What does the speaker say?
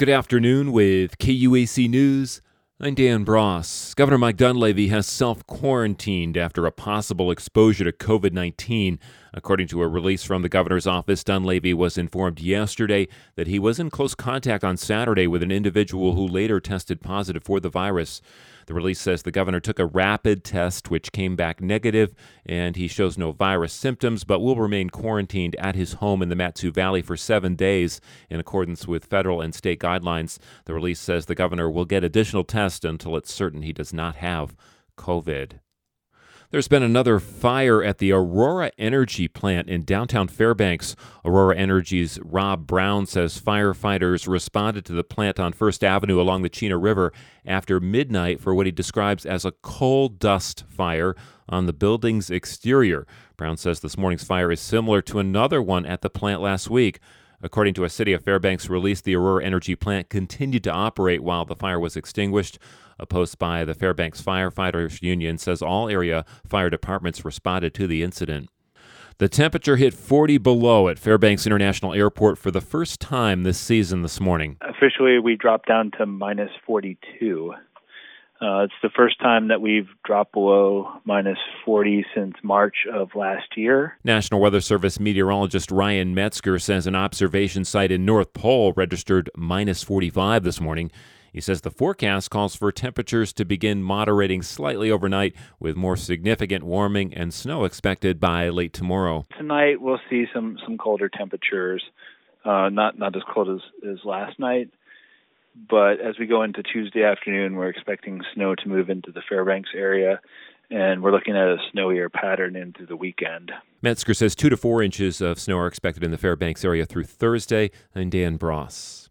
Good afternoon with KUAC News. I'm Dan Bross. Governor Mike Dunleavy has self-quarantined after a possible exposure to COVID-19. According to a release from the governor's office, Dunleavy was informed yesterday that he was in close contact on Saturday with an individual who later tested positive for the virus. The release says the governor took a rapid test, which came back negative, and he shows no virus symptoms, but will remain quarantined at his home in the Mat-Su Valley for 7 days in accordance with federal and state guidelines. The release says the governor will get additional tests until it's certain he does not have COVID. There's been another fire at the Aurora Energy plant in downtown Fairbanks. Aurora Energy's Rob Brown says firefighters responded to the plant on First Avenue along the Chena River after midnight for what he describes as a coal dust fire on the building's exterior. Brown says this morning's fire is similar to another one at the plant last week. According to a City of Fairbanks release, the Aurora Energy plant continued to operate while the fire was extinguished. A post by the Fairbanks Firefighters Union says all area fire departments responded to the incident. The temperature hit 40 below at Fairbanks International Airport for the first time this season this morning. Officially, we dropped down to minus 42. It's the first time that we've dropped below minus 40 since March of last year. National Weather Service meteorologist Ryan Metzger says an observation site in North Pole registered minus 45 this morning. He says the forecast calls for temperatures to begin moderating slightly overnight, with more significant warming and snow expected by late tomorrow. Tonight we'll see some colder temperatures, not as cold as last night. But as we go into Tuesday afternoon, we're expecting snow to move into the Fairbanks area, and we're looking at a snowier pattern into the weekend. Metzger says 2 to 4 inches of snow are expected in the Fairbanks area through Thursday. I'm Dan Bross.